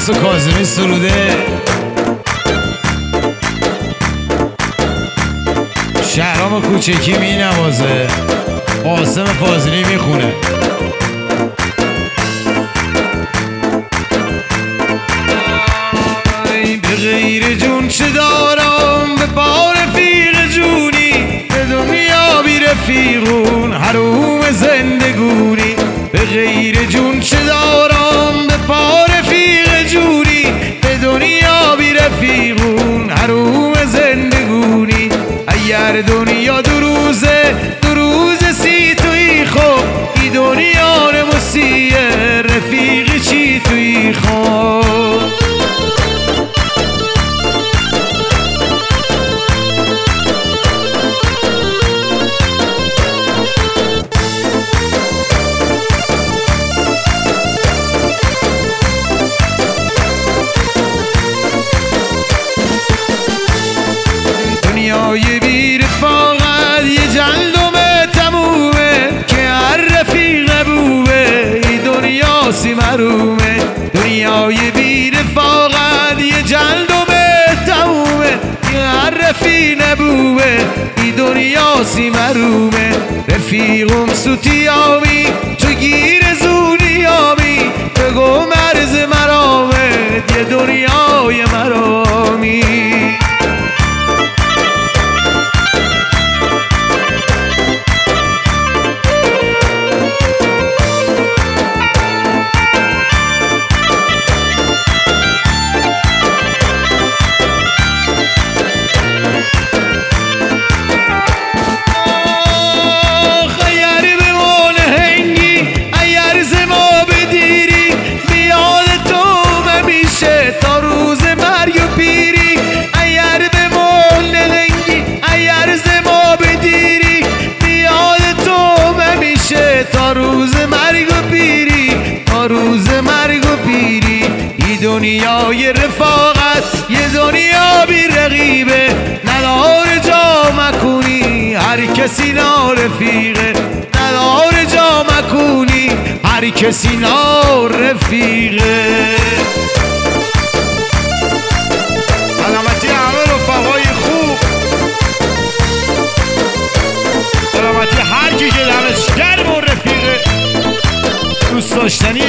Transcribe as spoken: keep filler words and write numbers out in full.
عباس و کاظمی سروده، شهرام کوچکی می نوازه، قاسم فاضلی میخونه. به غیر جون چه دارم، به پا رفیق جونی، به دنیا بی رفیقون حروم زندگونی. به غیر جون چه دارم، به پا رفیق جونی، به دنیا بی رفیقون حروم زندگونی. اگر دنیا دو روزه دو روزه سی توی خوب، ای دنیا نموسیه رفیق چی توی خوب. دنیای بی رفاقت یه جلدم تمومه، که هر رفیق بوه ای دنیا سی مرومه. دنیای بی رفاقت یه جلدم تمومه، که هر رفیق نبوه ای دنیا سی مرومه. رفیقم سوتیامی تو گیر زونیامی، بگو مرز مرامه یه دنیای مرامی. تا روز مرگ و پیری، تا روز مرگ و پیری. ای دنیای رفاقت یه دنیا بی رقیبه، نداره جا مکونی هر کسی نارفیقه. نداره جا مکونی هر کسی نارفیقه. سلامتی همه رفقای خوب، سلامتی هر کی که دمش گرم و رفیقه، دوست داشتنی